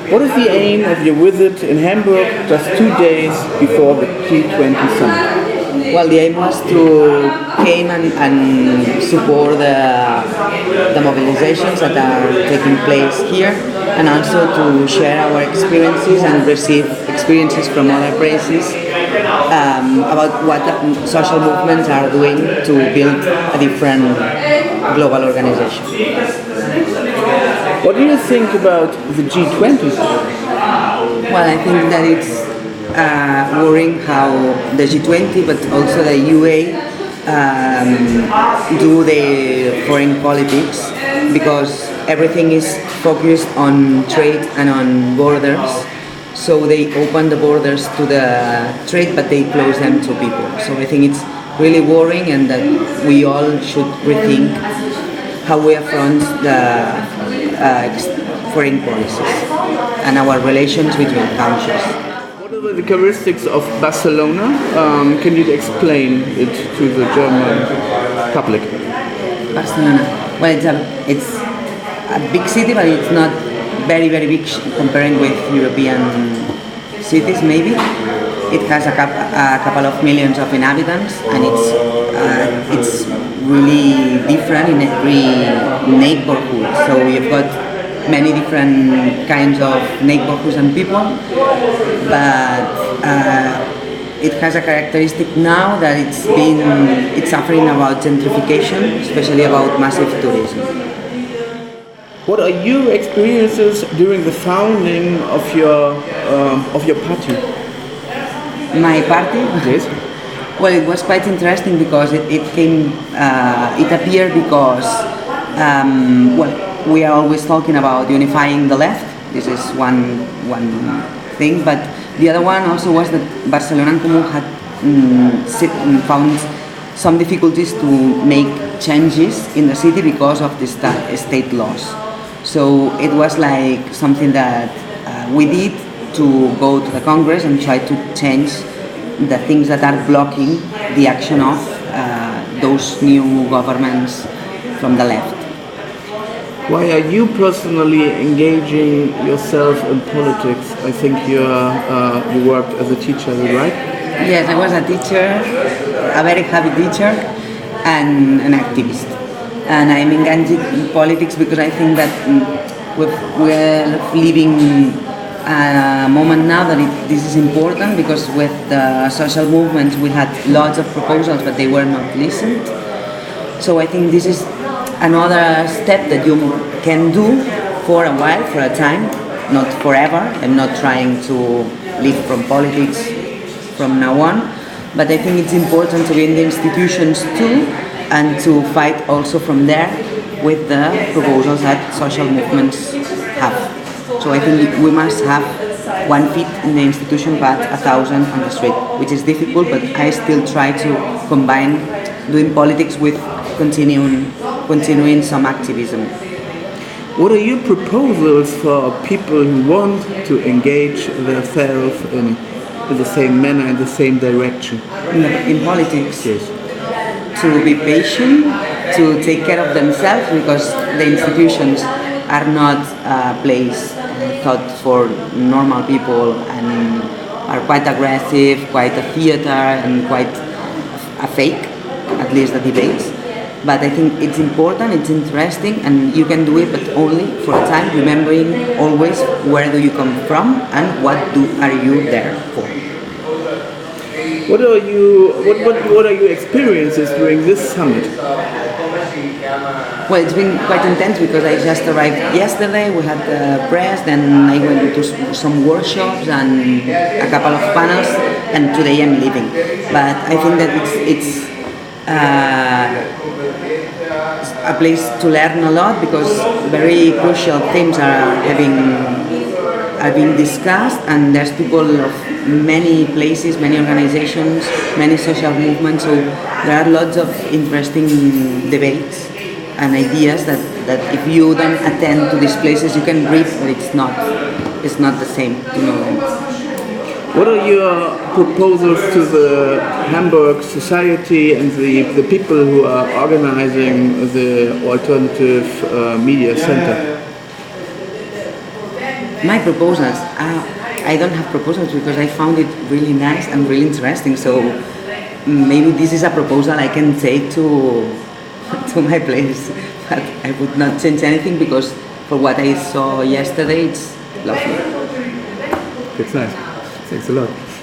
What is the aim of your visit in Hamburg just 2 days before the G20 summit? Well, the aim was to came and support the mobilizations that are taking place here, and also to share our experiences and receive experiences from other places about what social movements are doing to build a different global organization. What do you think about the G20? Well, I think that it's worrying how the G20 but also the UA do the foreign politics, because everything is focused on trade and on borders. So they open the borders to the trade, but they close them to people. So I think it's really worrying, and that we all should rethink how we affront the foreign policies and our relations between countries. What are the characteristics of Barcelona? Can you explain it to the German public? Barcelona. Well, it's a big city, but it's not very big comparing with European cities. Maybe it has a couple of millions of inhabitants, and it's really different in every neighborhood. So you've got many different kinds of neighborhoods and people, but it has a characteristic now that it's suffering about gentrification, especially about massive tourism. What are your experiences during the founding of your party? My party? Yes. Well, it was quite interesting because it appeared because we are always talking about unifying the left. This is one thing, but the other one also was that Barcelona en Comú had found some difficulties to make changes in the city because of the state laws. So it was like something that we did to go to the Congress and try to change the things that are blocking the action of those new governments from the left. Why are you personally engaging yourself in politics? I think you worked as a teacher, right? Yes, I was a teacher, a very happy teacher, and an activist. And I'm engaged in politics because I think that we're living a moment now that this is important, because with the social movements we had lots of proposals but they were not listened. So I think this is another step that you can do for a while, for a time, not forever. I'm not trying to live from politics from now on, but I think it's important to be in the institutions too, and to fight also from there with the proposals that social movements have. So I think we must have 1 feet in the institution but 1,000 on the street, which is difficult, but I still try to combine doing politics with continuing some activism. What are your proposals for people who want to engage themselves in the same manner, in the same direction? In politics? Yes. To be patient, to take care of themselves, because the institutions are not a place thought for normal people, and are quite aggressive, quite a theater, and quite a fake, at least the debates. But I think it's important, it's interesting, and you can do it, but only for a time, remembering always where do you come from and what are you there for. What are your experiences during this summit? Well, it's been quite intense because I just arrived yesterday. We had the press, then I went to some workshops and a couple of panels, and today I'm leaving. But I think that it's a place to learn a lot, because very crucial themes are being discussed, and there's people of many places, many organizations, many social movements, so there are lots of interesting debates and ideas that if you don't attend to these places you can read, but it's not the same to know them. What are your proposals to the Hamburg society and the people who are organizing the alternative media center? My proposals. I don't have proposals because I found it really nice and really interesting. So maybe this is a proposal I can take to to my place, but I would not change anything because for what I saw yesterday, it's lovely. It's nice. Thanks a lot.